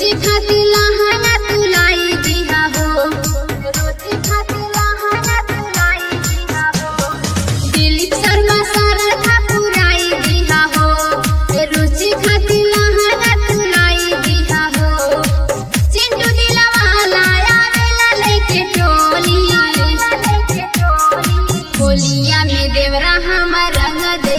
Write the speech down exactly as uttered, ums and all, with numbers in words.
रोटी खाती लहाना तुलाई दिहा हो, रोटी खाती लहाना तुलाई दिहा हो। दिलीप शर्मा सारथा पुराई दिहा हो, रोटी खाती लहाना तुलाई दिहा हो। चिंटू दिलवाला आवेला लेके टोली, होलिया में देवरा हमर रंग